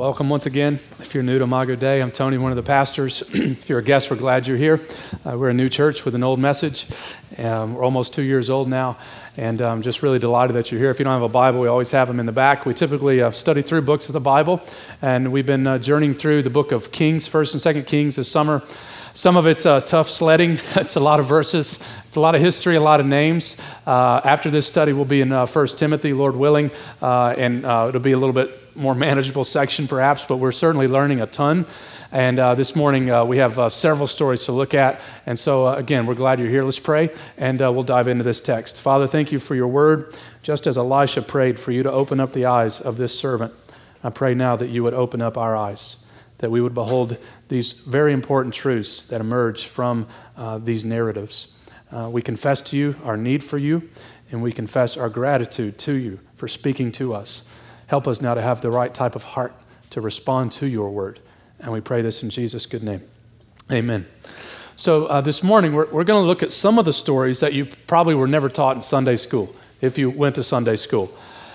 Welcome once again. If you're new to Imago Dei, I'm Tony, one of the pastors. If you're a guest, we're glad you're here. We're a new church with an old message. We're almost 2 years old now, and I'm just really delighted that you're here. If you don't have a Bible, we always have them in the back. We typically study through books of the Bible, and we've been journeying through the book of Kings, 1st and 2nd Kings this summer. Some of it's tough sledding. It's a lot of verses. It's a lot of history, a lot of names. After this study, we'll be in 1 Timothy, Lord willing, and it'll be a little bit more manageable section perhaps, but we're certainly learning a ton. And this morning we have several stories to look at. And so again, we're glad you're here. Let's pray, and we'll dive into this text. Father, thank you for your word. Just as Elisha prayed for you to open up the eyes of this servant, I pray now that you would open up our eyes, that we would behold these very important truths that emerge from these narratives. We confess to you our need for you, and we confess our gratitude to you for speaking to us. Help us now to have the right type of heart to respond to your word. And we pray this in Jesus' good name. Amen. So this morning, we're going to look at some of the stories that you probably were never taught in Sunday school, if you went to Sunday school.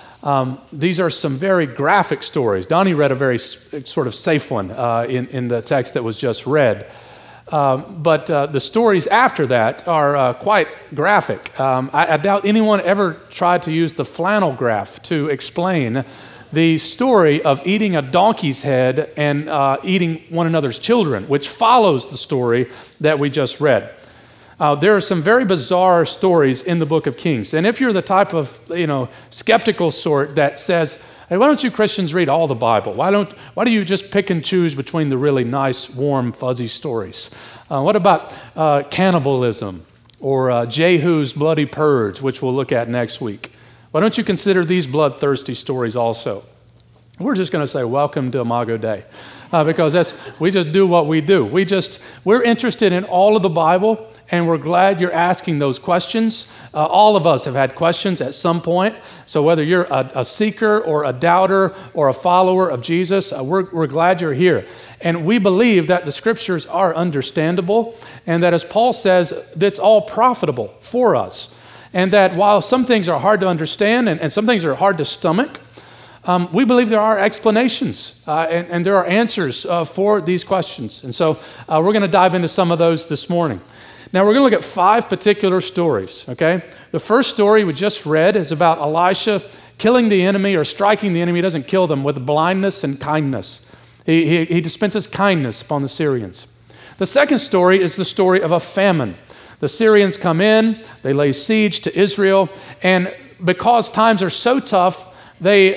These are some very graphic stories. Donnie read a very sort of safe one in the text that was just read. But the stories after that are quite graphic. I doubt anyone ever tried to use the flannel graph to explain the story of eating a donkey's head and eating one another's children, which follows the story that we just read. There are some very bizarre stories in the book of Kings. And if you're the type of, skeptical sort that says, hey, why don't you Christians read all the Bible? Why do you just pick and choose between the really nice, warm, fuzzy stories? What about cannibalism or Jehu's bloody purge, which we'll look at next week? Why don't you consider these bloodthirsty stories also? We're just going to say, welcome to Imago Dei, because we just do what we do. We're interested in all of the Bible, and we're glad you're asking those questions. All of us have had questions at some point. So whether you're a seeker or a doubter or a follower of Jesus, we're glad you're here. And we believe that the scriptures are understandable, and that, as Paul says, that's all profitable for us. And that while some things are hard to understand and some things are hard to stomach, we believe there are explanations and there are answers for these questions. And so we're going to dive into some of those this morning. Now, we're going to look at 5 particular stories, okay? The first story we just read is about Elisha killing the enemy or striking the enemy. He doesn't kill them, with blindness and kindness. He dispenses kindness upon the Syrians. The second story is the story of a famine. The Syrians come in, they lay siege to Israel, and because times are so tough, they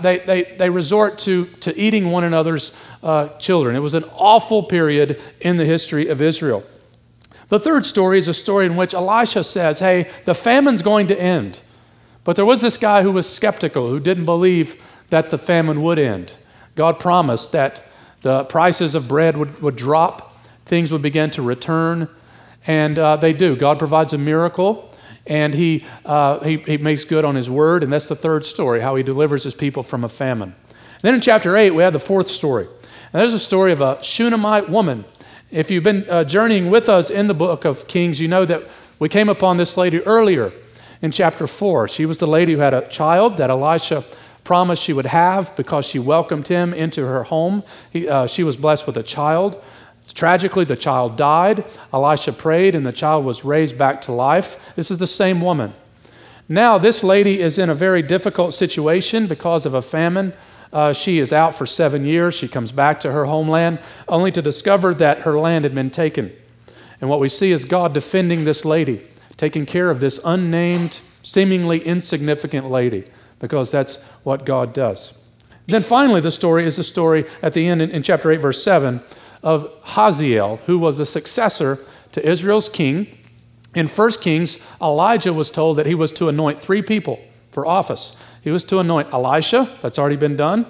resort to eating one another's children. It was an awful period in the history of Israel. The third story is a story in which Elisha says, hey, the famine's going to end. But there was this guy who was skeptical, who didn't believe that the famine would end. God promised that the prices of bread would drop, things would begin to return, and they do. God provides a miracle, and he makes good on his word, and that's the third story, how he delivers his people from a famine. And then in chapter 8, we have the fourth story. And there's a story of a Shunammite woman. If you've been journeying with us in the book of Kings, you know that we came upon this lady earlier in chapter 4. She was the lady who had a child that Elisha promised she would have because she welcomed him into her home. She was blessed with a child. Tragically, the child died. Elisha prayed, and the child was raised back to life. This is the same woman. Now, this lady is in a very difficult situation because of a famine. She is out for 7 years. She comes back to her homeland only to discover that her land had been taken. And what we see is God defending this lady, taking care of this unnamed, seemingly insignificant lady, because that's what God does. Then finally, the story is the story at the end in chapter 8, verse 7, of Hazael, who was the successor to Israel's king. In 1 Kings, Elijah was told that he was to anoint 3 people for office. He was to anoint Elisha, that's already been done,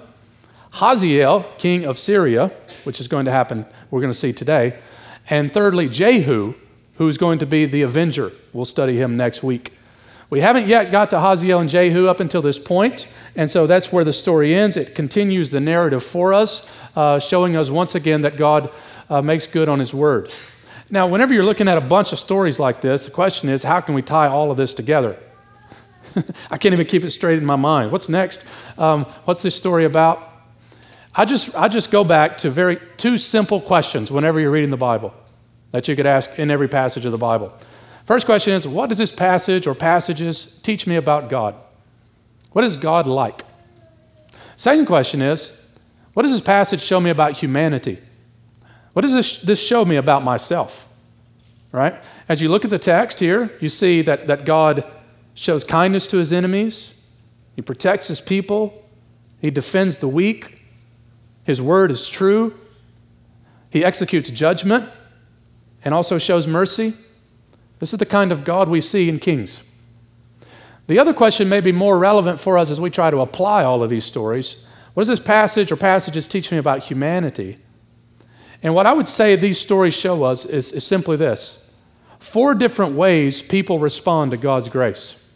Hazael, king of Syria, which is going to happen, we're going to see today, and thirdly, Jehu, who's going to be the avenger. We'll study him next week. We haven't yet got to Hazael and Jehu up until this point, and so that's where the story ends. It continues the narrative for us, showing us once again that God makes good on his word. Now, whenever you're looking at a bunch of stories like this, the question is, how can we tie all of this together? I can't even keep it straight in my mind. What's next? What's this story about? I just go back to two simple questions whenever you're reading the Bible that you could ask in every passage of the Bible. First question is, what does this passage or passages teach me about God? What is God like? Second question is, what does this passage show me about humanity? What does this show me about myself? Right? As you look at the text here, you see that God shows kindness to his enemies. He protects his people. He defends the weak. His word is true. He executes judgment and also shows mercy. This is the kind of God we see in Kings. The other question may be more relevant for us as we try to apply all of these stories. What does this passage or passages teach me about humanity? And what I would say these stories show us is simply this. 4 different ways people respond to God's grace.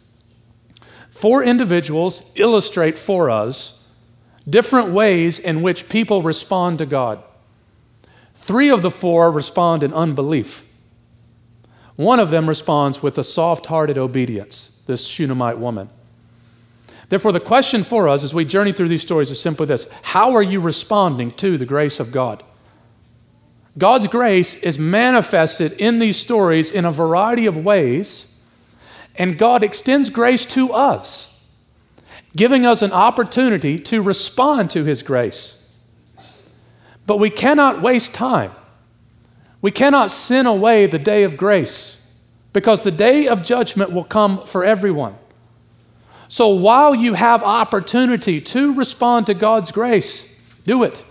4 individuals illustrate for us different ways in which people respond to God. 3 of the 4 respond in unbelief. One of them responds with a soft-hearted obedience, this Shunammite woman. Therefore, the question for us as we journey through these stories is simply this. How are you responding to the grace of God? God's grace is manifested in these stories in a variety of ways, and God extends grace to us, giving us an opportunity to respond to his grace. But we cannot waste time. We cannot sin away the day of grace, because the day of judgment will come for everyone. So while you have opportunity to respond to God's grace, do it.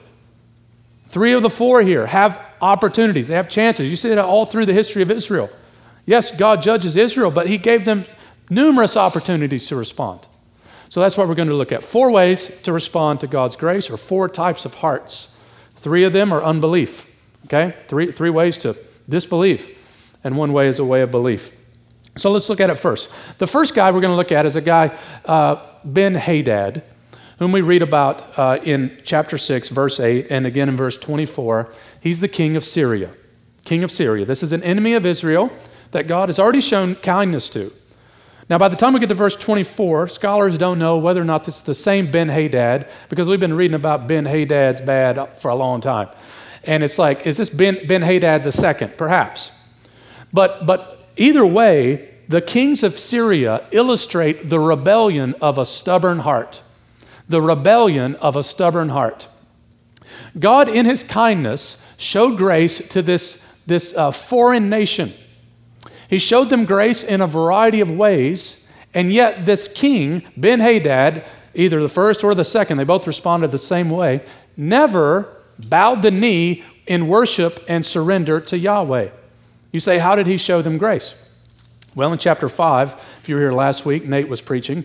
3 of the 4 here have opportunities. They have chances. You see that all through the history of Israel. Yes, God judges Israel, but he gave them numerous opportunities to respond. So that's what we're going to look at. 4 ways to respond to God's grace, or 4 types of hearts. 3 of them are unbelief. Okay? 3 ways to disbelief, and 1 way is a way of belief. So let's look at it first. The first guy we're going to look at is a guy, Ben-Hadad, whom we read about in chapter 6, verse 8, and again in verse 24. He's the king of Syria. King of Syria. This is an enemy of Israel that God has already shown kindness to. Now, by the time we get to verse 24, scholars don't know whether or not it's the same Ben-Hadad, because we've been reading about Ben-Hadad's bad for a long time. And it's like, is this Ben-Hadad the second? Perhaps. But either way, the kings of Syria illustrate the rebellion of a stubborn heart. The rebellion of a stubborn heart. God, in his kindness, showed grace to this foreign nation. He showed them grace in a variety of ways, and yet this king, Ben-Hadad, either the first or the second, they both responded the same way, never bowed the knee in worship and surrender to Yahweh. You say, how did he show them grace? Well, in chapter 5, if you were here last week, Nate was preaching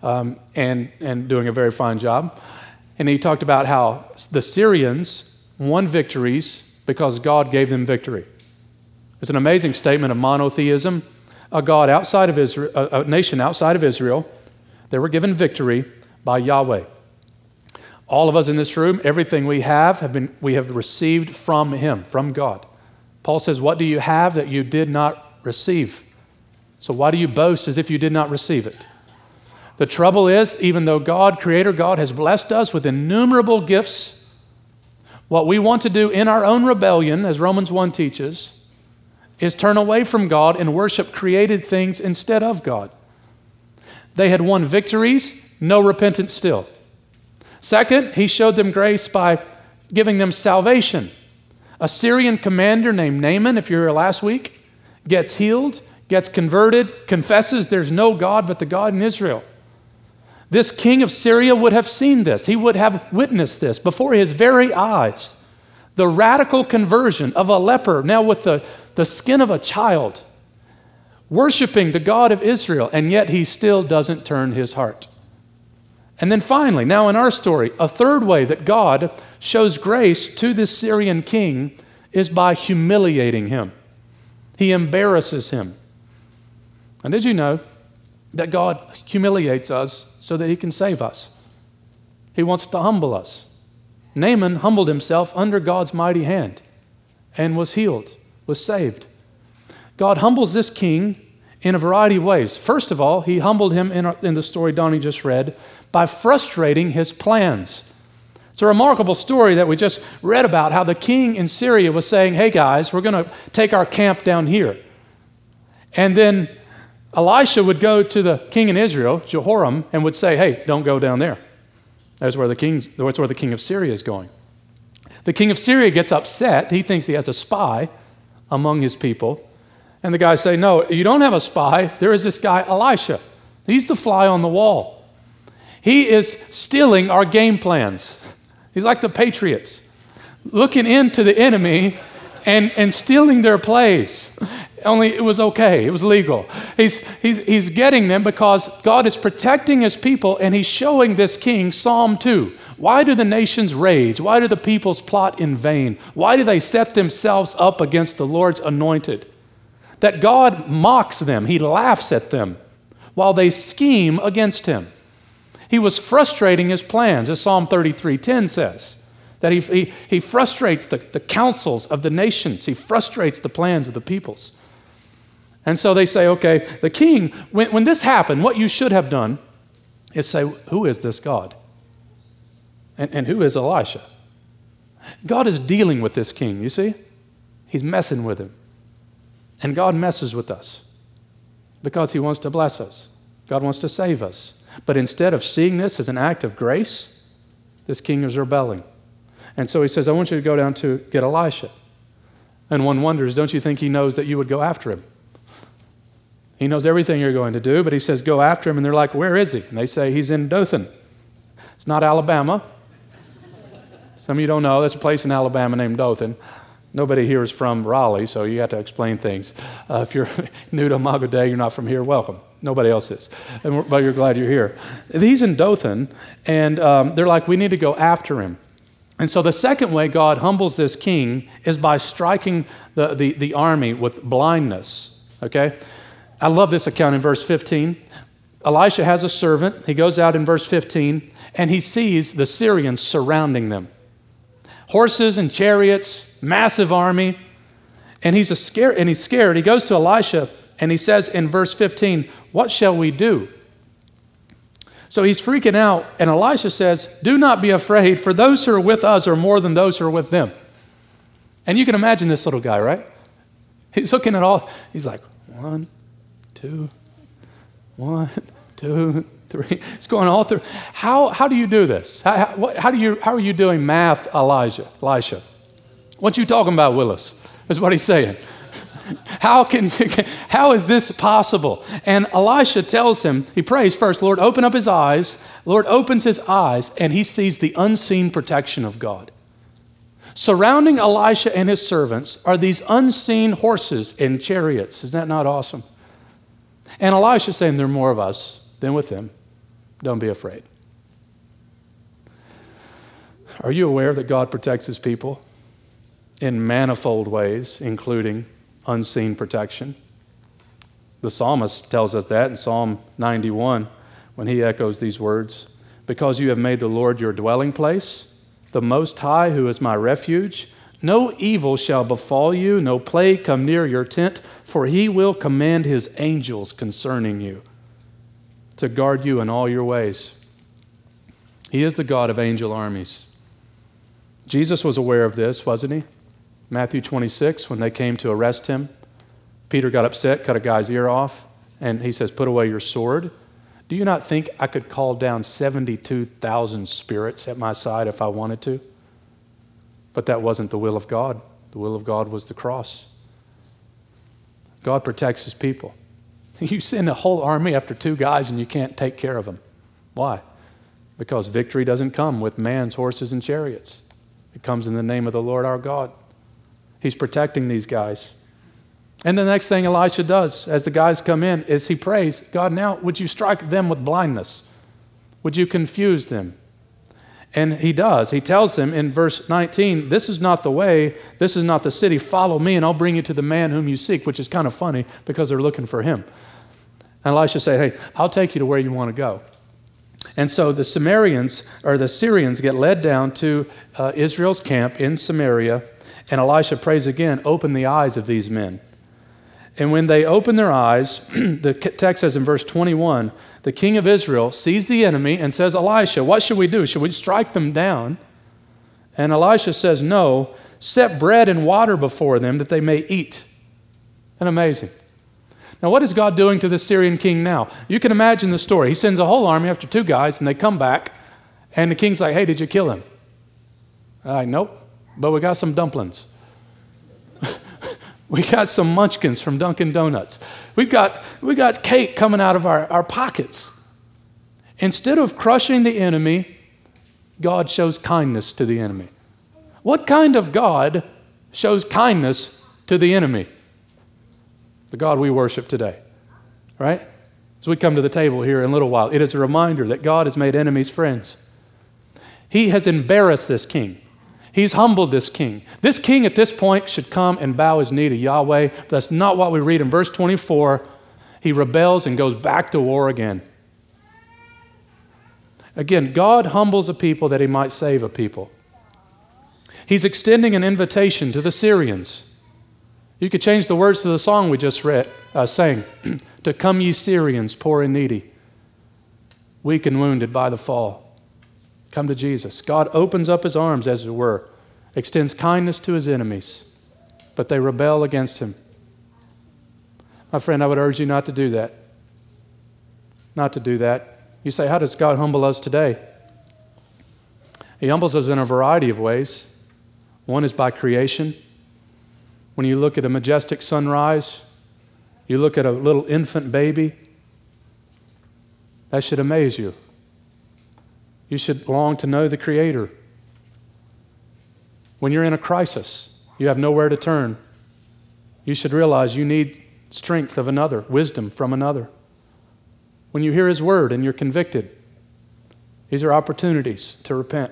and doing a very fine job. And he talked about how the Syrians won victories because God gave them victory. It's an amazing statement of monotheism. A God outside of Israel, a nation outside of Israel, they were given victory by Yahweh. All of us in this room, everything we have received from him, from God. Paul says, what do you have that you did not receive? So why do you boast as if you did not receive it? The trouble is, even though God, Creator God, has blessed us with innumerable gifts, what we want to do in our own rebellion, as Romans 1 teaches, is turn away from God and worship created things instead of God. They had won victories, no repentance still. Second, he showed them grace by giving them salvation. A Syrian commander named Naaman, if you were here last week, gets healed, gets converted, confesses there's no God but the God in Israel. This king of Syria would have seen this. He would have witnessed this before his very eyes. The radical conversion of a leper, now with the skin of a child, worshiping the God of Israel, and yet he still doesn't turn his heart. And then finally, now in our story, a third way that God shows grace to this Syrian king is by humiliating him. He embarrasses him. And did you know that God humiliates us so that he can save us? He wants to humble us. Naaman humbled himself under God's mighty hand and was healed, was saved. God humbles this king in a variety of ways. First of all, he humbled him in the story Donnie just read by frustrating his plans. It's a remarkable story that we just read about, how the king in Syria was saying, hey guys, we're going to take our camp down here. And then Elisha would go to the king in Israel, Jehoram, and would say, hey, don't go down there. That's where the king of Syria is going. The king of Syria gets upset. He thinks he has a spy among his people. And the guys say, no, you don't have a spy. There is this guy, Elisha. He's the fly on the wall. He is stealing our game plans. He's like the Patriots, looking into the enemy and stealing their plays. Only it was okay. It was legal. He's getting them because God is protecting his people, and he's showing this king Psalm 2. Why do the nations rage? Why do the peoples plot in vain? Why do they set themselves up against the Lord's anointed? That God mocks them. He laughs at them while they scheme against him. He was frustrating his plans, as Psalm 33:10 says, that he frustrates the counsels of the nations. He frustrates the plans of the peoples. And so they say, okay, the king, when this happened, what you should have done is say, who is this God? And who is Elisha? God is dealing with this king, you see? He's messing with him. And God messes with us because he wants to bless us. God wants to save us. But instead of seeing this as an act of grace, this king is rebelling. And so he says, I want you to go down to get Elisha. And one wonders, don't you think he knows that you would go after him? He knows everything you're going to do, but he says, go after him. And they're like, where is he? And they say, he's in Dothan. It's not Alabama. Some of you don't know, there's a place in Alabama named Dothan. Nobody here is from Raleigh, so you have to explain things. If you're new to Imago Dei, you're not from here, welcome. Nobody else is, but you're glad you're here. He's in Dothan, and they're like, we need to go after him. And so the second way God humbles this king is by striking the army with blindness, okay? I love this account in verse 15. Elisha has a servant. He goes out in verse 15, and he sees the Syrians surrounding them. Horses and chariots, massive army, and he's scared. He goes to Elisha, and he says in verse 15, what shall we do? So he's freaking out, and Elisha says, do not be afraid, for those who are with us are more than those who are with them. And you can imagine this little guy, right? He's looking at all, he's like, 1, 2, 1, 2, 3. It's going all through. How do you do this? How are you doing math, Elisha? What you talking about, Willis? Is what he's saying. How is this possible? And Elisha tells him, he prays first, Lord, open up his eyes. Lord opens his eyes, and he sees the unseen protection of God. Surrounding Elisha and his servants are these unseen horses and chariots. Isn't that not awesome? And Elisha's saying, there are more of us than with them. Don't be afraid. Are you aware that God protects his people in manifold ways, including unseen protection? The psalmist tells us that in Psalm 91 when he echoes these words, because you have made the Lord your dwelling place, the Most High who is my refuge, no evil shall befall you, no plague come near your tent, for he will command his angels concerning you to guard you in all your ways. He is the God of angel armies. Jesus was aware of this, wasn't he? Matthew 26, when they came to arrest him, Peter got upset, cut a guy's ear off, and he says, put away your sword. Do you not think I could call down 72,000 spirits at my side if I wanted to? But that wasn't the will of God. The will of God was the cross. God protects his people. You send a whole army after 2 guys and you can't take care of them. Why? Because victory doesn't come with man's horses and chariots. It comes in the name of the Lord our God. He's protecting these guys. And the next thing Elisha does as the guys come in is he prays, God, now would you strike them with blindness? Would you confuse them? And he does. He tells them in verse 19, this is not the way, this is not the city. Follow me and I'll bring you to the man whom you seek, which is kind of funny because they're looking for him. And Elisha said, hey, I'll take you to where you want to go. And so the Syrians get led down to Israel's camp in Samaria, and Elisha prays again, open the eyes of these men. And when they open their eyes, the text says in verse 21, the king of Israel sees the enemy and says, Elisha, what should we do? Should we strike them down? And Elisha says, no, set bread and water before them that they may eat. And amazing. Now, what is God doing to the Syrian king now? You can imagine the story. He sends a whole army after 2 guys, and they come back, and the king's like, hey, did you kill him? Nope, but we got some dumplings. We got some munchkins from Dunkin' Donuts. We got cake coming out of our pockets. Instead of crushing the enemy, God shows kindness to the enemy. What kind of God shows kindness to the enemy? The God we worship today, right? As we come to the table here in a little while, it is a reminder that God has made enemies friends. He has embarrassed this king. He's humbled this king. This king at this point should come and bow his knee to Yahweh. But that's not what we read in verse 24. He rebels and goes back to war again. Again, God humbles a people that he might save a people. He's extending an invitation to the Syrians. You could change the words to the song we just sang. To come ye Syrians, poor and needy, weak and wounded by the fall. Come to Jesus. God opens up his arms, as it were, extends kindness to his enemies, but they rebel against him. My friend, I would urge you not to do that. Not to do that. You say, how does God humble us today? He humbles us in a variety of ways. One is by creation. When you look at a majestic sunrise, you look at a little infant baby, that should amaze you. You should long to know the Creator. When you're in a crisis, you have nowhere to turn, you should realize you need strength of another, wisdom from another. When you hear his word and you're convicted, these are opportunities to repent.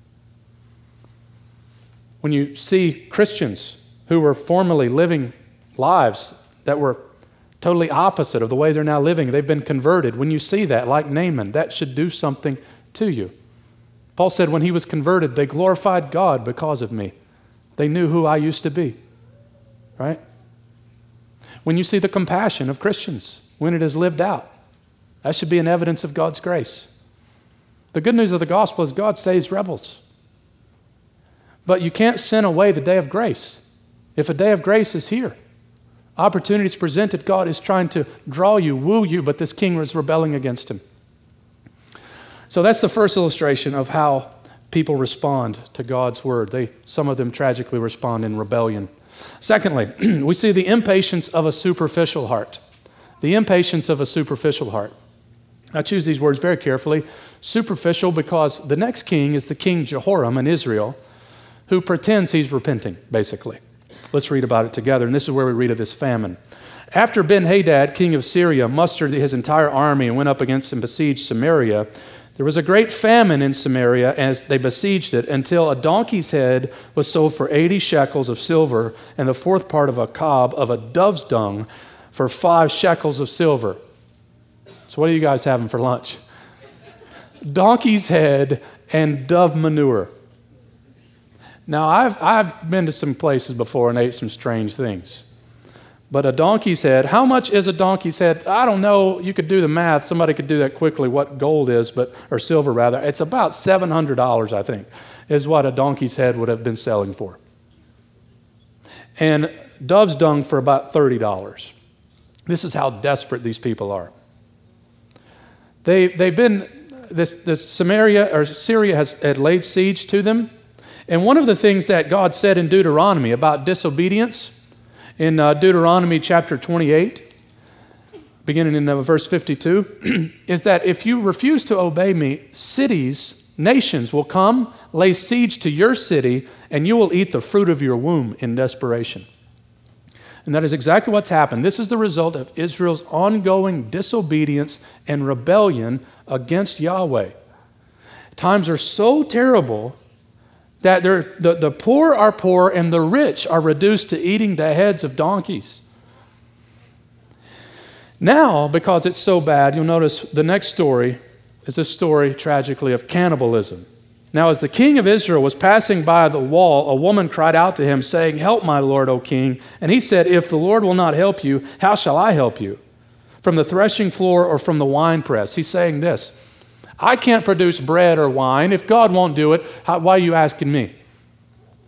When you see Christians who were formerly living lives that were totally opposite of the way they're now living, they've been converted. When you see that, like Naaman, that should do something to you. Paul said when he was converted, they glorified God because of me. They knew who I used to be, right? When you see the compassion of Christians, when it is lived out, that should be an evidence of God's grace. The good news of the gospel is God saves rebels. But you can't sin away the day of grace. If a day of grace is here, opportunities presented, God is trying to draw you, woo you, but this king was rebelling against him. So that's the first illustration of how people respond to God's word. Some of them tragically respond in rebellion. Secondly, we see the impatience of a superficial heart. The impatience of a superficial heart. I choose these words very carefully. Superficial because the next king is the king Jehoram in Israel, who pretends he's repenting, basically. Let's read about it together, and this is where we read of this famine. After Ben-Hadad, king of Syria, mustered his entire army and went up against and besieged Samaria, there was a great famine in Samaria as they besieged it until a donkey's head was sold for 80 shekels of silver and the fourth part of a cob of a dove's dung for 5 shekels of silver. So what are you guys having for lunch? Donkey's head and dove manure. Now, I've been to some places before and ate some strange things. But a donkey's head, how much is a donkey's head? I don't know. You could do the math. Somebody could do that quickly, what gold is, or silver rather. It's about $700, I think, is what a donkey's head would have been selling for. And dove's dung for about $30. This is how desperate these people are. They've been, this Samaria or Syria had laid siege to them. And one of the things that God said in Deuteronomy about disobedience, in Deuteronomy chapter 28, beginning in verse 52, is that if you refuse to obey me, nations will come, lay siege to your city, and you will eat the fruit of your womb in desperation. And that is exactly what's happened. This is the result of Israel's ongoing disobedience and rebellion against Yahweh. Times are so terrible that the poor are poor and the rich are reduced to eating the heads of donkeys. Now, because it's so bad, you'll notice the next story is a story, tragically, of cannibalism. Now, as the king of Israel was passing by the wall, a woman cried out to him, saying, "Help, my lord, O king." And he said, "If the Lord will not help you, how shall I help you? From the threshing floor or from the winepress?" He's saying this, I can't produce bread or wine. If God won't do it, why are you asking me?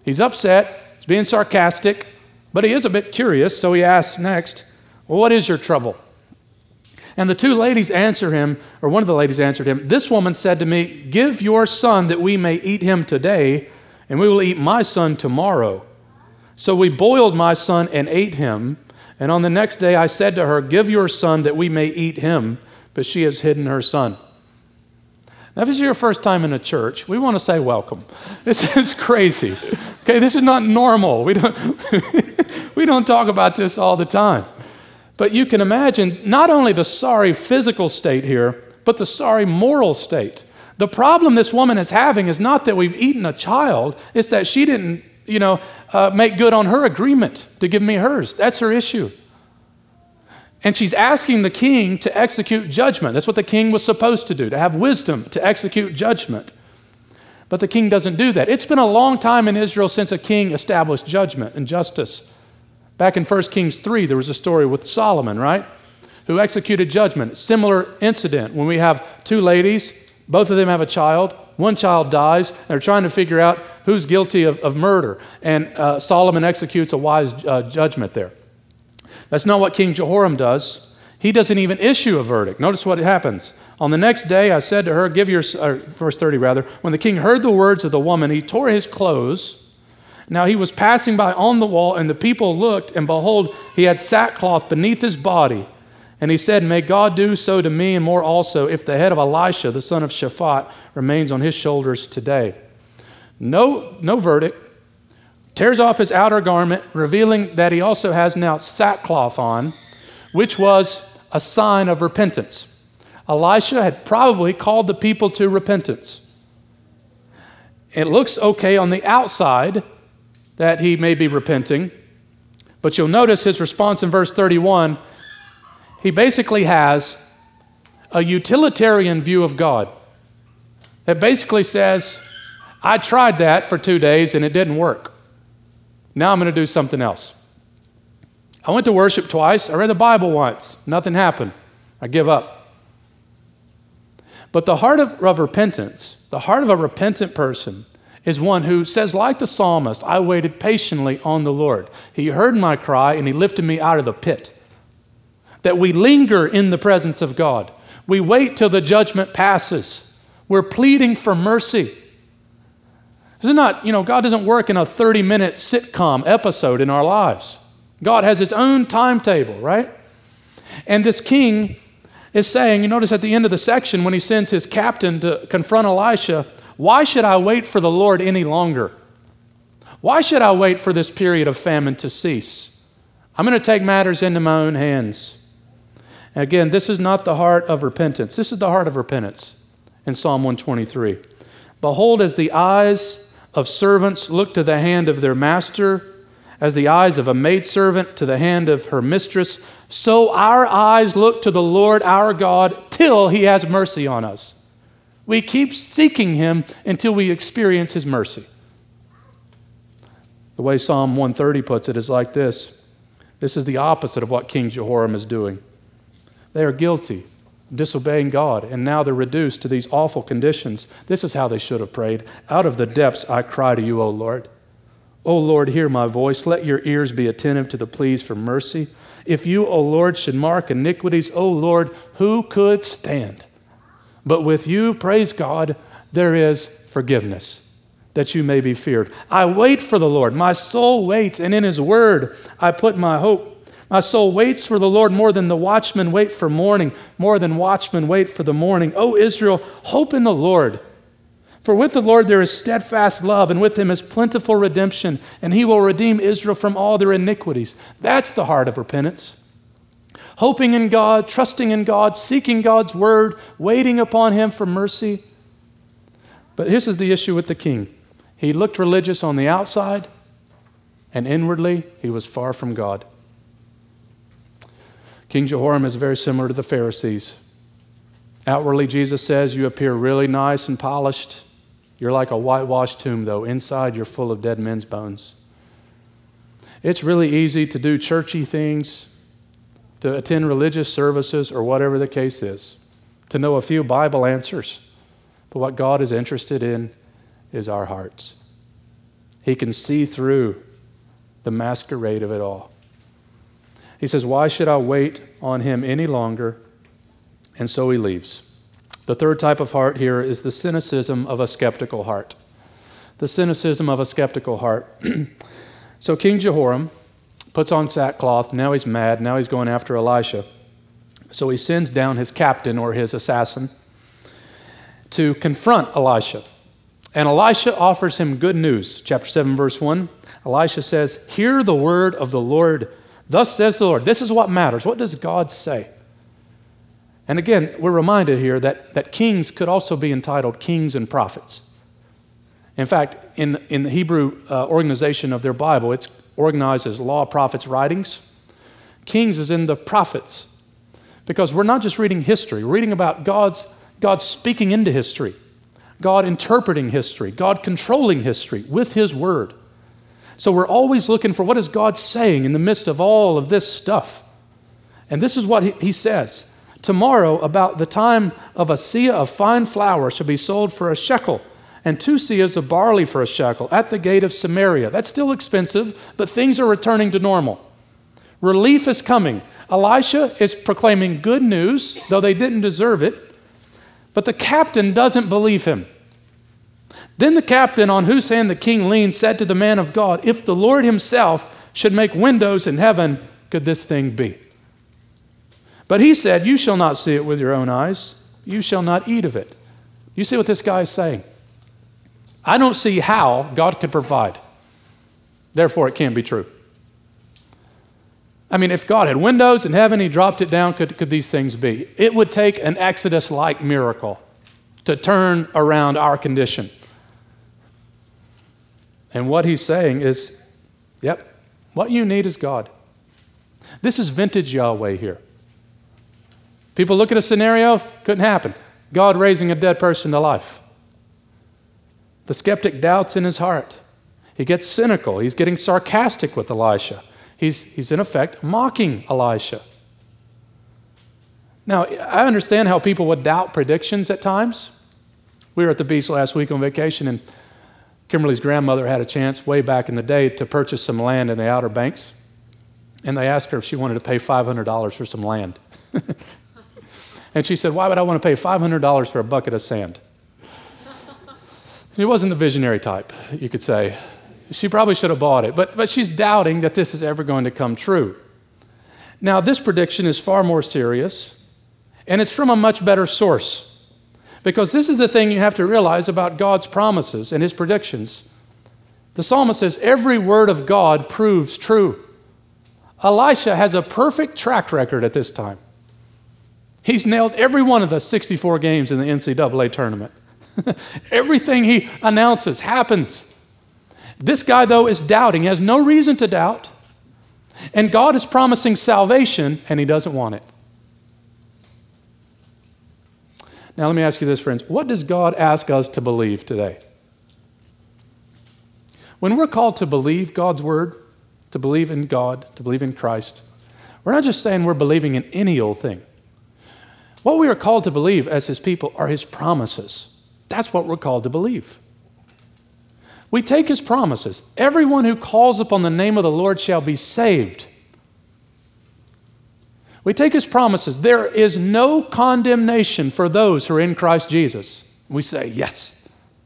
He's upset, he's being sarcastic, but he is a bit curious, so he asks next, well, what is your trouble? And the two ladies answer him, or one of the ladies answered him, this woman said to me, give your son that we may eat him today, and we will eat my son tomorrow. So we boiled my son and ate him, and on the next day I said to her, give your son that we may eat him, but she has hidden her son. Now, if this is your first time in a church, we want to say welcome. This is crazy. Okay, this is not normal. We don't talk about this all the time. But you can imagine not only the sorry physical state here, but the sorry moral state. The problem this woman is having is not that we've eaten a child, it's that she didn't, make good on her agreement to give me hers. That's her issue. And she's asking the king to execute judgment. That's what the king was supposed to do, to have wisdom, to execute judgment. But the king doesn't do that. It's been a long time in Israel since a king established judgment and justice. Back in 1 Kings 3, there was a story with Solomon, right? Who executed judgment. Similar incident when we have two ladies, both of them have a child. One child dies, and they're trying to figure out who's guilty of murder. And Solomon executes a wise judgment there. That's not what King Jehoram does. He doesn't even issue a verdict. Notice what happens. On the next day, I said to her, verse 30 rather, when the king heard the words of the woman, he tore his clothes. Now he was passing by on the wall, and the people looked, and behold, he had sackcloth beneath his body. And he said, may God do so to me and more also, if the head of Elisha, the son of Shaphat, remains on his shoulders today. No verdict. Tears off his outer garment, revealing that he also has now sackcloth on, which was a sign of repentance. Elisha had probably called the people to repentance. It looks okay on the outside that he may be repenting, but you'll notice his response in verse 31. He basically has a utilitarian view of God. It basically says, I tried that for 2 days and it didn't work. Now I'm going to do something else. I went to worship twice. I read the Bible once. Nothing happened. I give up. But the heart of repentance, the heart of a repentant person is one who says, like the psalmist, I waited patiently on the Lord. He heard my cry and he lifted me out of the pit. That we linger in the presence of God. We wait till the judgment passes. We're pleading for mercy. This is not, God doesn't work in a 30-minute sitcom episode in our lives. God has his own timetable, right? And this king is saying, you notice at the end of the section when he sends his captain to confront Elisha, why should I wait for the Lord any longer? Why should I wait for this period of famine to cease? I'm going to take matters into my own hands. And again, this is not the heart of repentance. This is the heart of repentance in Psalm 123. Behold, as the eyes of servants look to the hand of their master, as the eyes of a maidservant to the hand of her mistress, so our eyes look to the Lord our God till he has mercy on us. We keep seeking him until we experience his mercy. The way Psalm 130 puts it is like this. This is the opposite of what King Jehoram is doing. They are guilty of disobeying God, and now they're reduced to these awful conditions. This is how they should have prayed. Out of the depths I cry to you, O Lord. O Lord, hear my voice. Let your ears be attentive to the pleas for mercy. If you, O Lord, should mark iniquities, O Lord, who could stand? But with you, praise God, there is forgiveness, that you may be feared. I wait for the Lord. My soul waits, and in his word I put my hope. My soul waits for the Lord more than the watchmen wait for morning, more than watchmen wait for the morning. O Israel, hope in the Lord. For with the Lord there is steadfast love, and with him is plentiful redemption, and he will redeem Israel from all their iniquities. That's the heart of repentance. Hoping in God, trusting in God, seeking God's word, waiting upon him for mercy. But this is the issue with the king. He looked religious on the outside, and inwardly he was far from God. King Jehoram is very similar to the Pharisees. Outwardly, Jesus says, you appear really nice and polished. You're like a whitewashed tomb, though. Inside, you're full of dead men's bones. It's really easy to do churchy things, to attend religious services, or whatever the case is, to know a few Bible answers. But what God is interested in is our hearts. He can see through the masquerade of it all. He says, why should I wait on him any longer? And so he leaves. The third type of heart here is the cynicism of a skeptical heart. The cynicism of a skeptical heart. So King Jehoram puts on sackcloth. Now he's mad. Now he's going after Elisha. So he sends down his captain or his assassin to confront Elisha. And Elisha offers him good news. Chapter 7, verse 1. Elisha says, hear the word of the Lord. Thus says the Lord. This is what matters. What does God say? And again, we're reminded here that kings could also be entitled kings and prophets. In fact, in the Hebrew organization of their Bible, it's organized as law, prophets, writings. Kings is in the prophets. Because we're not just reading history. We're reading about God speaking into history. God interpreting history. God controlling history with his word. So we're always looking for what is God saying in the midst of all of this stuff. And this is what he says. Tomorrow, about the time of a seah of fine flour shall be sold for a shekel, and 2 seahs of barley for a shekel at the gate of Samaria. That's still expensive, but things are returning to normal. Relief is coming. Elisha is proclaiming good news, though they didn't deserve it, but the captain doesn't believe him. Then the captain, on whose hand the king leaned, said to the man of God, if the Lord himself should make windows in heaven, could this thing be? But he said, you shall not see it with your own eyes. You shall not eat of it. You see what this guy is saying? I don't see how God could provide. Therefore, it can't be true. I mean, if God had windows in heaven, he dropped it down, could these things be? It would take an Exodus-like miracle to turn around our condition. And what he's saying is, yep, what you need is God. This is vintage Yahweh here. People look at a scenario, couldn't happen. God raising a dead person to life. The skeptic doubts in his heart. He gets cynical. He's getting sarcastic with Elisha. He's in effect mocking Elisha. Now, I understand how people would doubt predictions at times. We were at the beach last week on vacation, and Kimberly's grandmother had a chance way back in the day to purchase some land in the Outer Banks. And they asked her if she wanted to pay $500 for some land. And she said, why would I want to pay $500 for a bucket of sand? She wasn't the visionary type, you could say. She probably should have bought it, but she's doubting that this is ever going to come true. Now, this prediction is far more serious, and it's from a much better source. Because this is the thing you have to realize about God's promises and his predictions. The psalmist says, every word of God proves true. Elisha has a perfect track record at this time. He's nailed every one of the 64 games in the NCAA tournament. Everything he announces happens. This guy, though, is doubting. He has no reason to doubt. And God is promising salvation, and he doesn't want it. Now, let me ask you this, friends. What does God ask us to believe today? When we're called to believe God's word, to believe in God, to believe in Christ, we're not just saying we're believing in any old thing. What we are called to believe as his people are his promises. That's what we're called to believe. We take his promises. Everyone who calls upon the name of the Lord shall be saved. We take his promises. There is no condemnation for those who are in Christ Jesus. We say yes.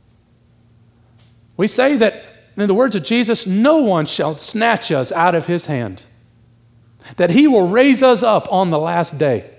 We say that, in the words of Jesus, no one shall snatch us out of his hand. That he will raise us up on the last day.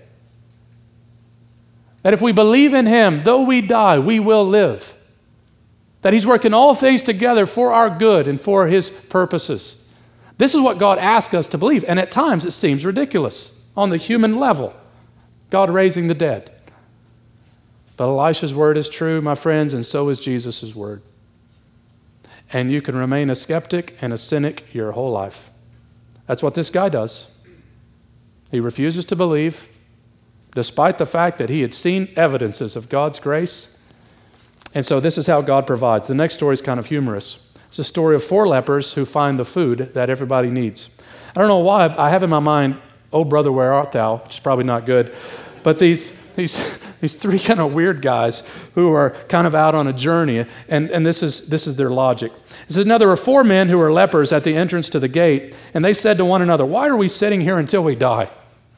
That if we believe in him, though we die, we will live. That he's working all things together for our good and for his purposes. This is what God asks us to believe. And at times it seems ridiculous on the human level. God raising the dead. But Elisha's word is true, my friends, and so is Jesus' word. And you can remain a skeptic and a cynic your whole life. That's what this guy does. He refuses to believe, despite the fact that he had seen evidences of God's grace. And so this is how God provides. The next story is kind of humorous. It's a story of 4 lepers who find the food that everybody needs. I don't know why I have in my mind, "Oh brother, where art thou?" which is probably not good. But these these three kind of weird guys who are kind of out on a journey, and this is their logic. It says, now there were 4 men who were lepers at the entrance to the gate, and they said to one another, why are we sitting here until we die?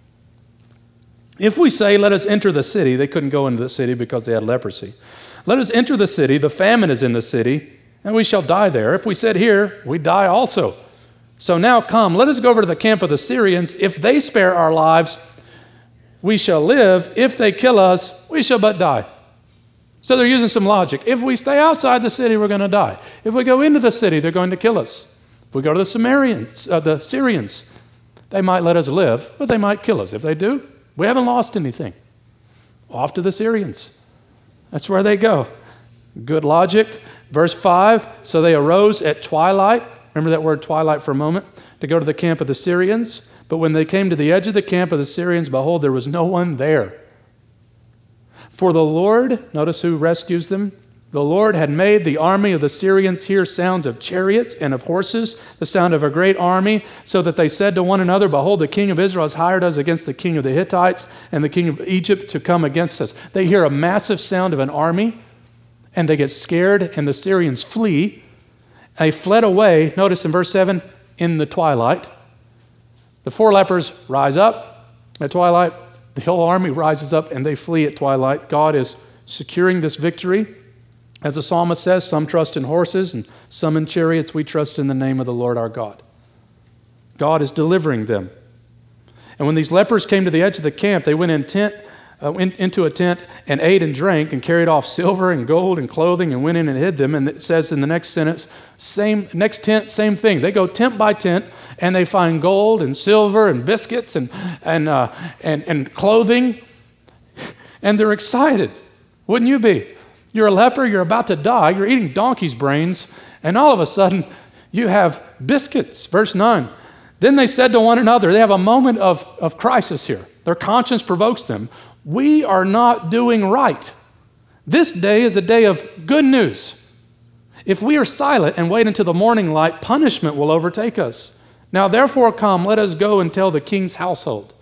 If we say, let us enter the city, they couldn't go into the city because they had leprosy. Let us enter the city, the famine is in the city, and we shall die there. If we sit here, we die also. So now come, let us go over to the camp of the Syrians. If they spare our lives, we shall live. If they kill us, we shall but die. So they're using some logic. If we stay outside the city, we're going to die. If we go into the city, they're going to kill us. If we go to the Syrians, they might let us live, but they might kill us. If they do, we haven't lost anything. Off to the Syrians. That's where they go. Good logic. Verse 5, so they arose at twilight. Remember that word twilight for a moment? To go to the camp of the Syrians. But when they came to the edge of the camp of the Syrians, behold, there was no one there. For the Lord, notice who rescues them. The Lord had made the army of the Syrians hear sounds of chariots and of horses, the sound of a great army, so that they said to one another, behold, the king of Israel has hired us against the king of the Hittites and the king of Egypt to come against us. They hear a massive sound of an army, and they get scared, and the Syrians flee. They fled away, notice in verse 7, in the twilight. The 4 lepers rise up at twilight. The whole army rises up, and they flee at twilight. God is securing this victory. As the psalmist says, some trust in horses and some in chariots. We trust in the name of the Lord our God. God is delivering them. And when these lepers came to the edge of the camp, they went into a tent and ate and drank and carried off silver and gold and clothing and went in and hid them. And it says in the next sentence, next tent, same thing. They go tent by tent and they find gold and silver and biscuits and clothing, and they're excited. Wouldn't you be? You're a leper, you're about to die, you're eating donkey's brains, and all of a sudden you have biscuits. Verse 9. Then they said to one another, they have a moment of crisis here. Their conscience provokes them. We are not doing right. This day is a day of good news. If we are silent and wait until the morning light, punishment will overtake us. Now therefore come, let us go and tell the king's household.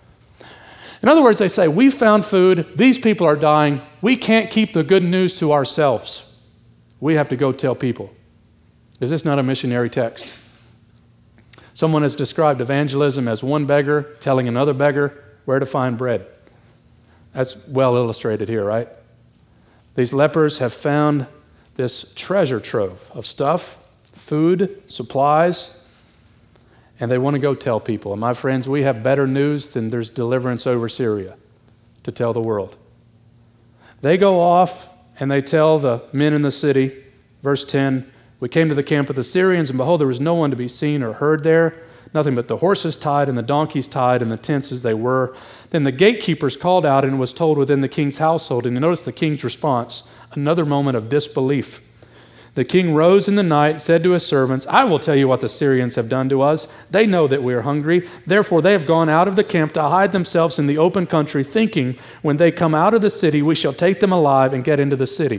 In other words, they say, we found food, these people are dying, we can't keep the good news to ourselves. We have to go tell people. Is this not a missionary text? Someone has described evangelism as one beggar telling another beggar where to find bread. That's well illustrated here, right? These lepers have found this treasure trove of stuff, food, supplies, and they want to go tell people. And my friends, we have better news than there's deliverance over Syria to tell the world. They go off and they tell the men in the city, verse 10, we came to the camp of the Syrians, and behold, there was no one to be seen or heard there, nothing but the horses tied and the donkeys tied and the tents as they were. Then the gatekeepers called out and was told within the king's household. And you notice the king's response, another moment of disbelief. The king rose in the night and said to his servants, I will tell you what the Syrians have done to us. They know that we are hungry. Therefore, they have gone out of the camp to hide themselves in the open country, thinking when they come out of the city, we shall take them alive and get into the city.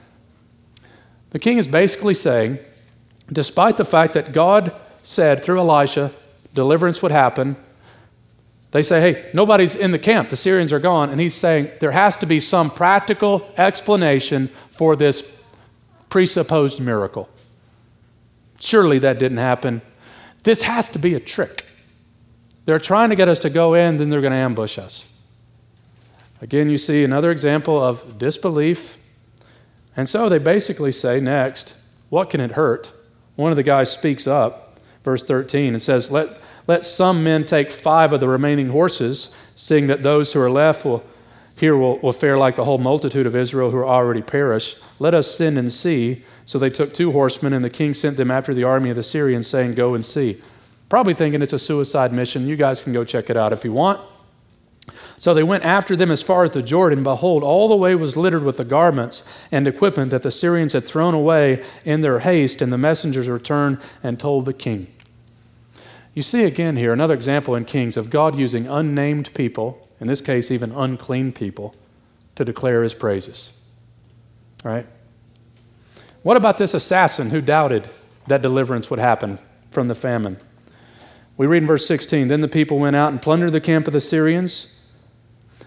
The king is basically saying, despite the fact that God said through Elisha, deliverance would happen, they say, hey, nobody's in the camp. The Syrians are gone. And he's saying there has to be some practical explanation for this presupposed miracle. Surely that didn't happen. This has to be a trick. They're trying to get us to go in, then they're going to ambush us. Again, you see another example of disbelief. And so they basically say next, what can it hurt? One of the guys speaks up, verse 13, and says, let some men take 5 of the remaining horses, seeing that those who are left will fare like the whole multitude of Israel who are already perished. Let us send and see. So they took 2 horsemen, and the king sent them after the army of the Syrians, saying, go and see. Probably thinking it's a suicide mission. You guys can go check it out if you want. So they went after them as far as the Jordan. Behold, all the way was littered with the garments and equipment that the Syrians had thrown away in their haste, and the messengers returned and told the king. You see again here another example in Kings of God using unnamed people, in this case even unclean people, to declare his praises. Right? What about this assassin who doubted that deliverance would happen from the famine? We read in verse 16, then the people went out and plundered the camp of the Syrians.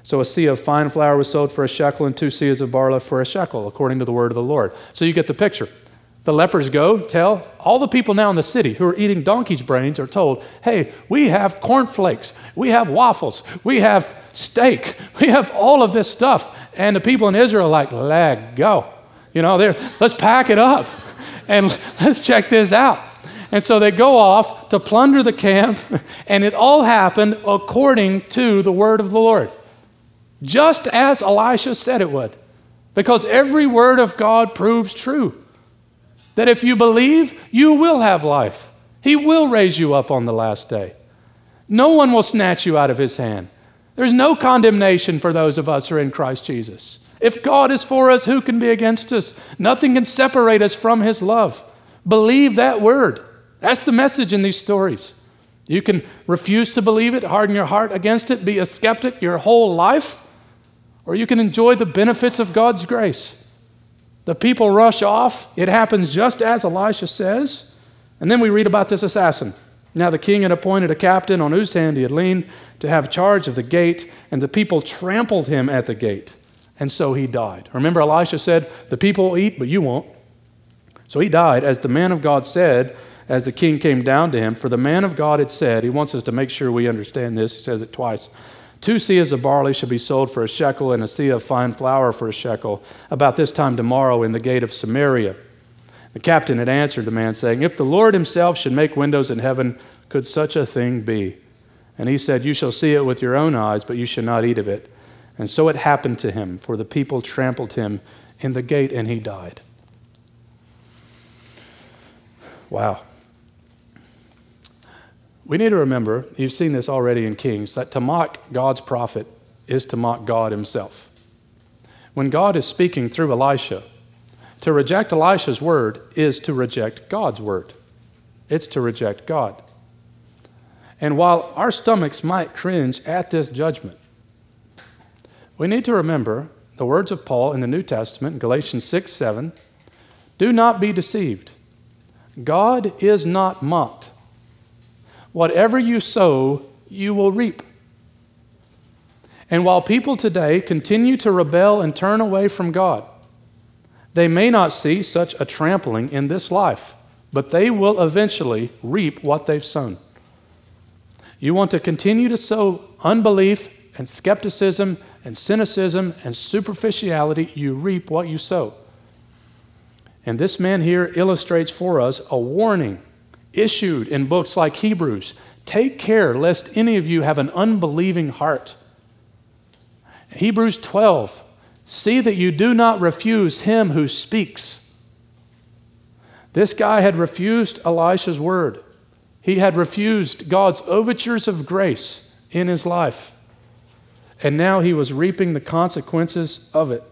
So a seah of fine flour was sold for a shekel, and 2 seahs of barley for a shekel, according to the word of the Lord. So you get the picture. The lepers go tell all the people now in the city who are eating donkey's brains are told, hey, we have cornflakes, we have waffles, we have steak, we have all of this stuff. And the people in Israel are like, let go. Let's pack it up and let's check this out. And so they go off to plunder the camp, and it all happened according to the word of the Lord. Just as Elisha said it would. Because every word of God proves true. That if you believe, you will have life. He will raise you up on the last day. No one will snatch you out of his hand. There's no condemnation for those of us who are in Christ Jesus. If God is for us, who can be against us? Nothing can separate us from his love. Believe that word. That's the message in these stories. You can refuse to believe it, harden your heart against it, be a skeptic your whole life, or you can enjoy the benefits of God's grace. The people rush off. It happens just as Elisha says. And then we read about this assassin. Now the king had appointed a captain on whose hand he had leaned to have charge of the gate, and the people trampled him at the gate. And so he died. Remember, Elisha said, the people will eat, but you won't. So he died, as the man of God said, as the king came down to him. For the man of God had said, he wants us to make sure we understand this. He says it twice. 2 seahs of barley shall be sold for a shekel, and a seah of fine flour for a shekel, about this time tomorrow in the gate of Samaria. The captain had answered the man, saying, if the Lord himself should make windows in heaven, could such a thing be? And he said, you shall see it with your own eyes, but you shall not eat of it. And so it happened to him, for the people trampled him in the gate, and he died. Wow. We need to remember, you've seen this already in Kings, that to mock God's prophet is to mock God himself. When God is speaking through Elisha, to reject Elisha's word is to reject God's word. It's to reject God. And while our stomachs might cringe at this judgment, we need to remember the words of Paul in the New Testament, Galatians 6:7, do not be deceived. God is not mocked. Whatever you sow, you will reap. And while people today continue to rebel and turn away from God, they may not see such a trampling in this life, but they will eventually reap what they've sown. You want to continue to sow unbelief and skepticism and cynicism and superficiality, you reap what you sow. And this man here illustrates for us a warning issued in books like Hebrews. Take care lest any of you have an unbelieving heart. Hebrews 12, see that you do not refuse him who speaks. This guy had refused Elisha's word. He had refused God's overtures of grace in his life. And now he was reaping the consequences of it.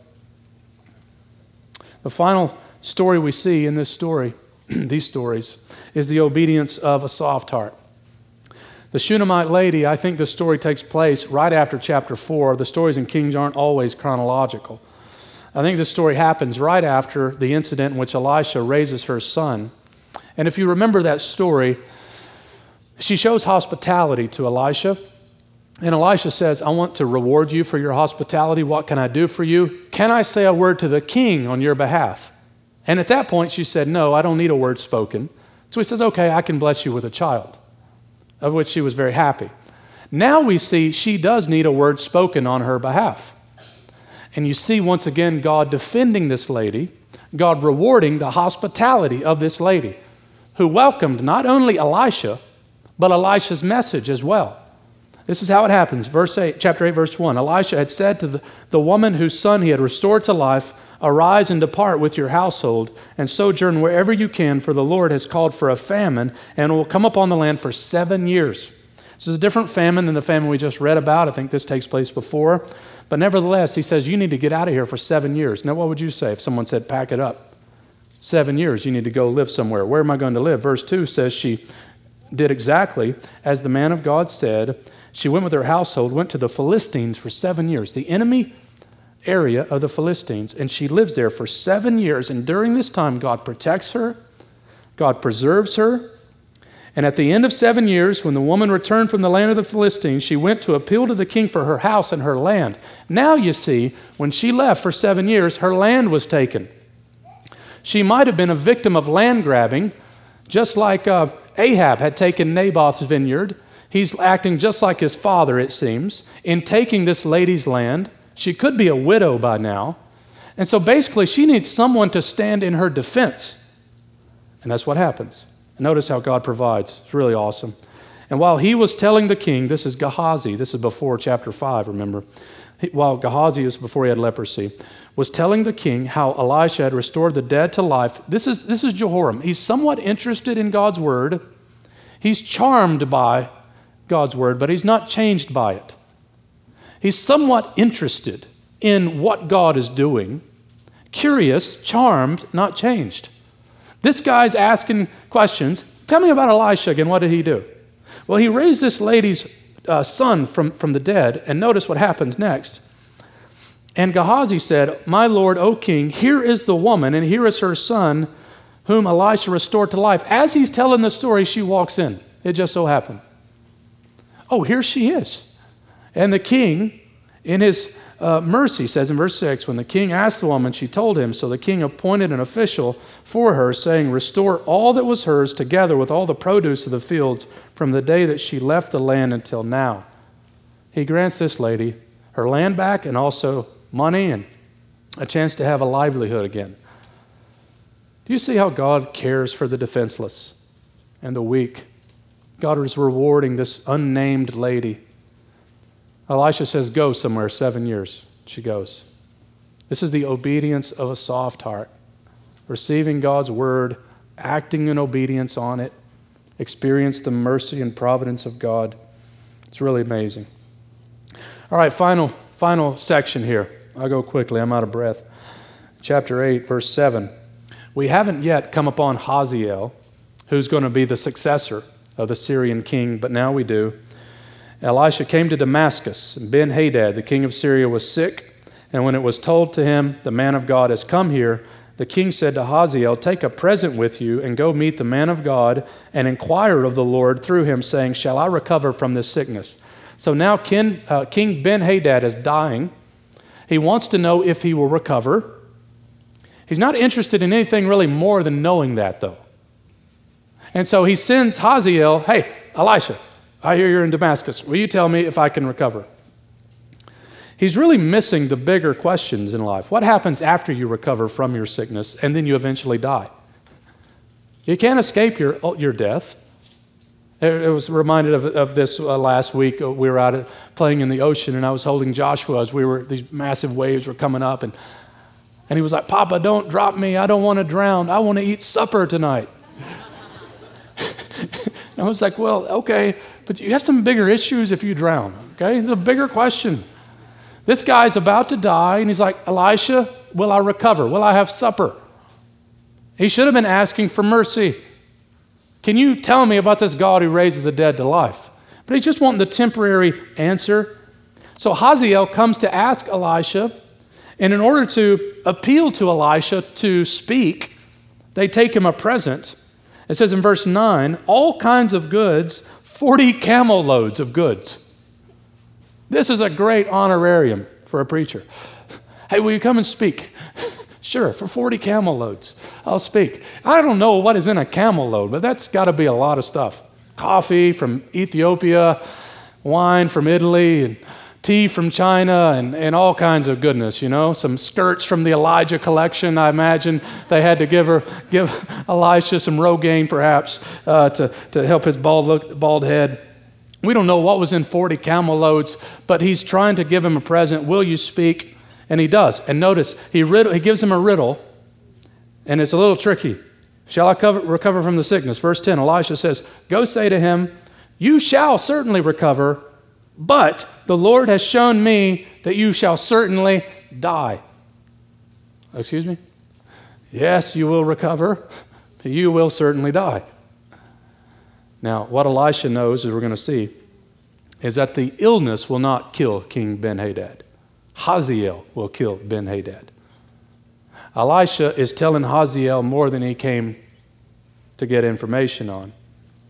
The final story we see in this story, these stories, is the obedience of a soft heart. The Shunammite lady, I think the story takes place right after chapter 4. The stories in Kings aren't always chronological. I think this story happens right after the incident in which Elisha raises her son. And if you remember that story, she shows hospitality to Elisha. And Elisha says, I want to reward you for your hospitality. What can I do for you? Can I say a word to the king on your behalf? And at that point, she said, no, I don't need a word spoken. So he says, okay, I can bless you with a child, of which she was very happy. Now we see she does need a word spoken on her behalf. And you see once again God defending this lady, God rewarding the hospitality of this lady, who welcomed not only Elisha, but Elisha's message as well. This is how it happens. Chapter 8, verse 1. Elisha had said to the woman whose son he had restored to life, arise and depart with your household and sojourn wherever you can, for the Lord has called for a famine, and it will come upon the land for 7 years. This is a different famine than the famine we just read about. I think this takes place before. But nevertheless, he says, you need to get out of here for 7 years. Now, what would you say if someone said, pack it up? 7 years, you need to go live somewhere. Where am I going to live? Verse 2 says she did exactly as the man of God said. She went with her household, went to the Philistines for 7 years, the enemy area of the Philistines, and she lives there for 7 years. And during this time, God protects her, God preserves her, And at the end of 7 years, when the woman returned from the land of the Philistines, she went to appeal to the king for her house and her land. Now, you see, when she left for 7 years, her land was taken. She might have been a victim of land grabbing, just like Ahab had taken Naboth's vineyard. He's acting just like his father, it seems, in taking this lady's land. She could be a widow by now. And so basically, she needs someone to stand in her defense. And that's what happens. Notice how God provides. It's really awesome. And while he was telling the king, this is Gehazi, this is before chapter 5, remember? While Gehazi is before he had leprosy, was telling the king how Elisha had restored the dead to life. This is Jehoram. He's somewhat interested in God's word. He's charmed by God's word, but he's not changed by it. He's somewhat interested in what God is doing. Curious, charmed, not changed. This guy's asking questions. Tell me about Elisha again. What did he do? Well, he raised this lady's son from the dead, and notice what happens next. And Gehazi said, "My lord, O king, here is the woman, and here is her son, whom Elisha restored to life." As he's telling the story, she walks in. It just so happened. Oh, here she is. And the king, in his mercy, says in verse 6, when the king asked the woman, she told him. So the king appointed an official for her, saying, "Restore all that was hers together with all the produce of the fields from the day that she left the land until now." He grants this lady her land back and also money and a chance to have a livelihood again. Do you see how God cares for the defenseless and the weak? God is rewarding this unnamed lady. Elisha says, "Go somewhere," 7 years. She goes. This is the obedience of a soft heart. Receiving God's word, acting in obedience on it, experience the mercy and providence of God. It's really amazing. All right, final section here. I'll go quickly. I'm out of breath. Chapter 8, verse 7. We haven't yet come upon Hazael, who's going to be the successor of the Syrian king, but now we do. Elisha came to Damascus, and Ben-Hadad, the king of Syria, was sick. And when it was told to him, "The man of God has come here," the king said to Hazael, "Take a present with you and go meet the man of God and inquire of the Lord through him, saying, 'Shall I recover from this sickness?'" So now King Ben-Hadad is dying. He wants to know if he will recover. He's not interested in anything really more than knowing that, though. And so he sends Hazael, "Hey, Elisha, I hear you're in Damascus. Will you tell me if I can recover?" He's really missing the bigger questions in life. What happens after you recover from your sickness and then you eventually die? You can't escape your death. I was reminded of this last week. We were out playing in the ocean, and I was holding Joshua as these massive waves were coming up, and he was like, "Papa, don't drop me. I don't want to drown. I want to eat supper tonight." And I was like, "Well, okay, but you have some bigger issues if you drown, okay? It's a bigger question." This guy's about to die, and he's like, "Elisha, will I recover? Will I have supper?" He should have been asking for mercy. Can you tell me about this God who raises the dead to life? But he's just wanting the temporary answer. So Hazael comes to ask Elisha, and in order to appeal to Elisha to speak, they take him a present. It says in verse 9, all kinds of goods, 40 camel loads of goods. This is a great honorarium for a preacher. "Hey, will you come and speak?" "Sure, for 40 camel loads, I'll speak." I don't know what is in a camel load, but that's got to be a lot of stuff. Coffee from Ethiopia, wine from Italy, and tea from China, and all kinds of goodness, Some skirts from the Elijah collection, I imagine. They had to give Elisha some Rogaine, perhaps, to help his bald head. We don't know what was in 40 camel loads, but he's trying to give him a present. "Will you speak?" And he does. And notice, he gives him a riddle, and it's a little tricky. "Shall I recover from the sickness?" Verse 10, Elisha says, "Go say to him, 'You shall certainly recover, but the Lord has shown me that you shall certainly die.'" Excuse me? Yes, you will recover, but you will certainly die. Now, what Elisha knows, as we're going to see, is that the illness will not kill King Ben-Hadad. Hazael will kill Ben-Hadad. Elisha is telling Hazael more than he came to get information on.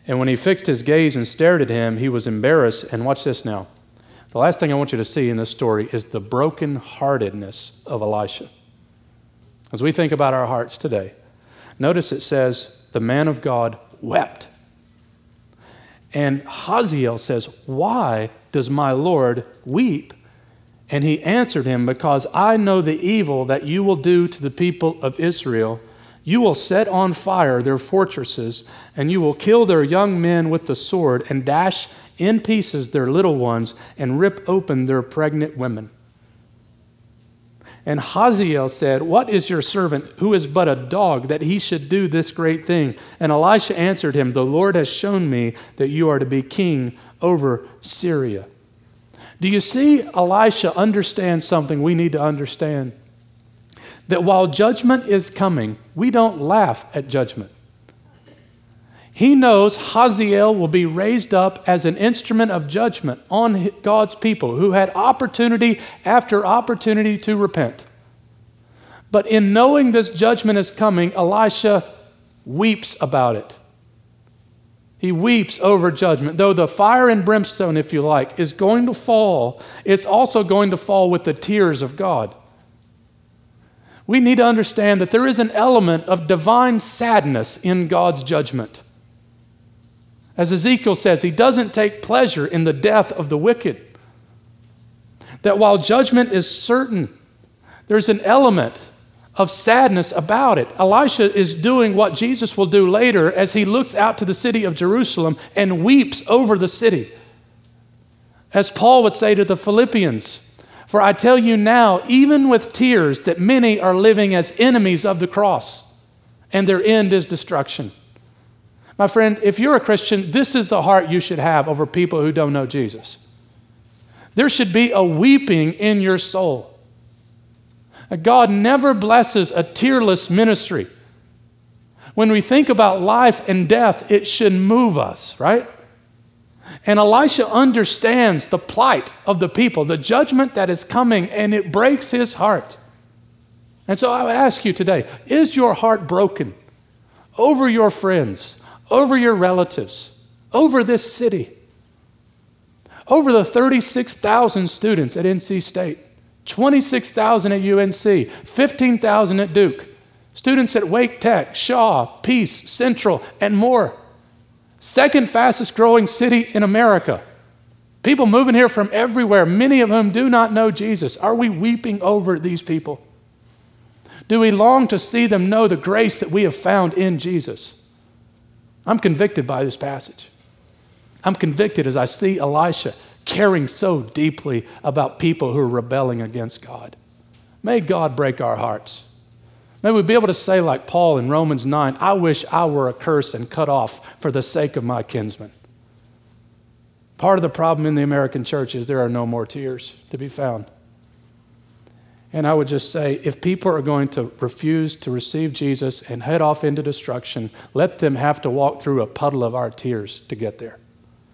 And when he fixed his gaze and stared at him, he was embarrassed. And watch this now. The last thing I want you to see in this story is the brokenheartedness of Elisha. As we think about our hearts today, notice it says, the man of God wept. And Hazael says, why does my Lord weep? And he answered him, because I know the evil that you will do to the people of Israel. You will set on fire their fortresses, and you will kill their young men with the sword, and dash in pieces their little ones, and rip open their pregnant women. And Hazael said, what is your servant, who is but a dog, that he should do this great thing? And Elisha answered him, the Lord has shown me that you are to be king over Syria. Do you see Elisha understand something we need to understand? That while judgment is coming, we don't laugh at judgment. He knows Hazael will be raised up as an instrument of judgment on God's people who had opportunity after opportunity to repent. But in knowing this judgment is coming, Elisha weeps about it. He weeps over judgment. Though the fire and brimstone, if you like, is going to fall, it's also going to fall with the tears of God. We need to understand that there is an element of divine sadness in God's judgment. As Ezekiel says, he doesn't take pleasure in the death of the wicked. That while judgment is certain, there's an element of sadness about it. Elisha is doing what Jesus will do later as he looks out to the city of Jerusalem and weeps over the city. As Paul would say to the Philippians, for I tell you now, even with tears, that many are living as enemies of the cross, and their end is destruction. My friend, if you're a Christian, this is the heart you should have over people who don't know Jesus. There should be a weeping in your soul. God never blesses a tearless ministry. When we think about life and death, it should move us, right? And Elisha understands the plight of the people, the judgment that is coming, and it breaks his heart. And so I would ask you today, is your heart broken over your friends, over your relatives, over this city, over the 36,000 students at NC State, 26,000 at UNC, 15,000 at Duke, students at Wake Tech, Shaw, Peace, Central, and more. Second fastest growing city in America. People moving here from everywhere, many of whom do not know Jesus. Are we weeping over these people? Do we long to see them know the grace that we have found in Jesus? I'm convicted by this passage. I'm convicted as I see Elisha caring so deeply about people who are rebelling against God. May God break our hearts. May we be able to say like Paul in Romans 9, I wish I were accursed and cut off for the sake of my kinsmen. Part of the problem in the American church is there are no more tears to be found. And I would just say, if people are going to refuse to receive Jesus and head off into destruction, let them have to walk through a puddle of our tears to get there.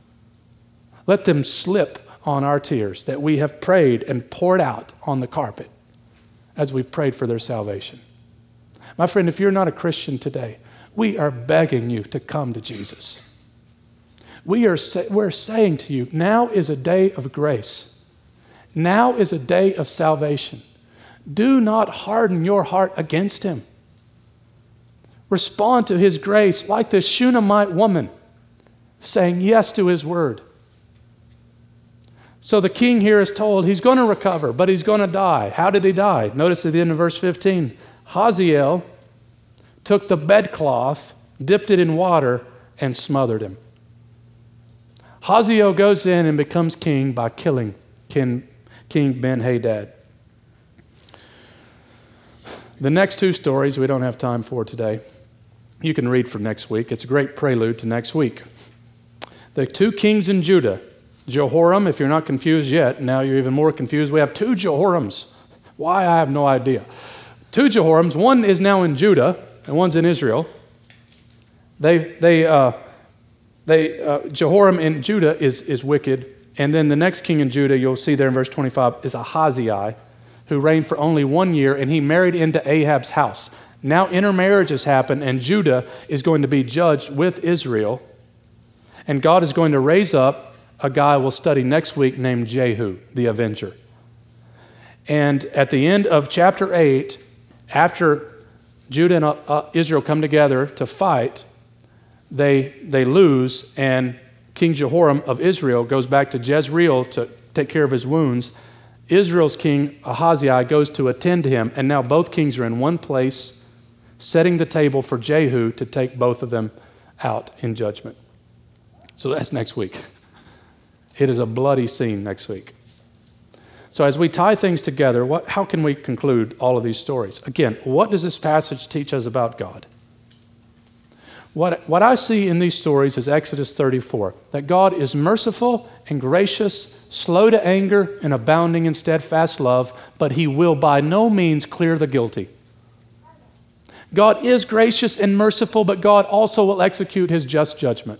Let them slip on our tears that we have prayed and poured out on the carpet as we've prayed for their salvation. My friend, if you're not a Christian today, we are begging you to come to Jesus. We're saying to you, now is a day of grace. Now is a day of salvation. Do not harden your heart against him. Respond to his grace like the Shunammite woman, saying yes to his word. So the king here is told he's going to recover, but he's going to die. How did he die? Notice at the end of verse 15, Hazael took the bedcloth, dipped it in water, and smothered him. Hazael goes in and becomes king by killing King Ben-Hadad. The next two stories we don't have time for today. You can read for next week. It's a great prelude to next week. The two kings in Judah, Jehoram, if you're not confused yet, now you're even more confused. We have two Jehorams. Why, I have no idea. Two Jehorams, one is now in Judah and one's in Israel. Jehoram in Judah is wicked, and then the next king in Judah, you'll see there in verse 25, is Ahaziah, who reigned for only 1 year, and he married into Ahab's house. Now intermarriages happen, and Judah is going to be judged with Israel. And God is going to raise up a guy we'll study next week named Jehu, the Avenger. And at the end of chapter 8, after Judah and Israel come together to fight, they lose, and King Jehoram of Israel goes back to Jezreel to take care of his wounds. Israel's king Ahaziah goes to attend to him, and now both kings are in one place, setting the table for Jehu to take both of them out in judgment. So that's next week. It is a bloody scene next week. So as we tie things together, how can we conclude all of these stories? Again, what does this passage teach us about God? What I see in these stories is Exodus 34, that God is merciful and gracious, slow to anger, and abounding in steadfast love, but he will by no means clear the guilty. God is gracious and merciful, but God also will execute his just judgment.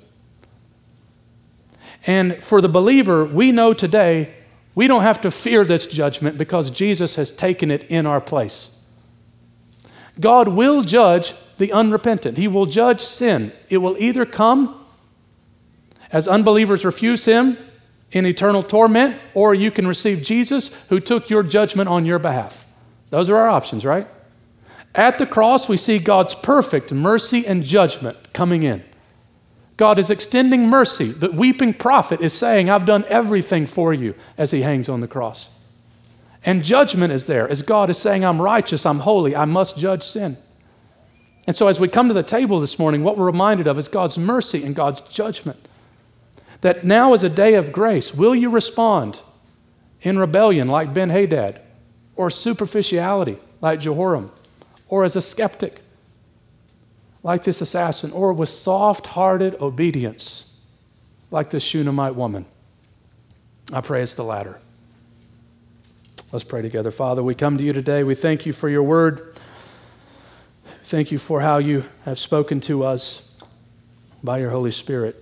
And for the believer, we know today we don't have to fear this judgment because Jesus has taken it in our place. God will judge the unrepentant. He will judge sin. It will either come as unbelievers refuse him in eternal torment, or you can receive Jesus who took your judgment on your behalf. Those are our options, right? At the cross, we see God's perfect mercy and judgment coming in. God is extending mercy. The weeping prophet is saying, I've done everything for you, as he hangs on the cross. And judgment is there, as God is saying, I'm righteous, I'm holy, I must judge sin. And so as we come to the table this morning, what we're reminded of is God's mercy and God's judgment. That now is a day of grace. Will you respond in rebellion like Ben-Hadad, or superficiality like Jehoram, or as a skeptic like this assassin, or with soft-hearted obedience like this Shunammite woman? I pray it's the latter. Let's pray together. Father, we come to you today. We thank you for your word. Thank you for how you have spoken to us by your Holy Spirit.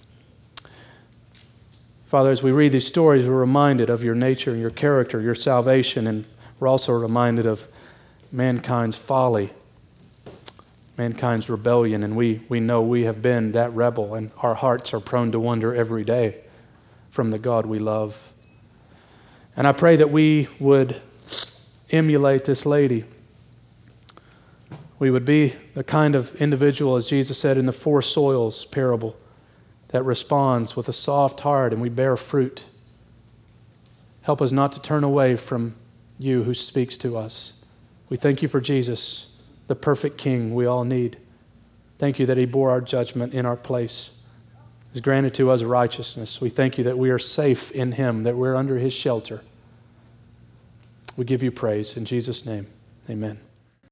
Father, as we read these stories, we're reminded of your nature, your character, your salvation, and we're also reminded of mankind's folly, mankind's rebellion, and we know we have been that rebel, and our hearts are prone to wander every day from the God we love. And I pray that we would emulate this lady. We would be the kind of individual, as Jesus said in the 4 soils parable, that responds with a soft heart and we bear fruit. Help us not to turn away from you who speaks to us. We thank you for Jesus, the perfect King we all need. Thank you that he bore our judgment in our place. He's granted to us righteousness. We thank you that we are safe in him, that we're under his shelter. We give you praise in Jesus' name. Amen.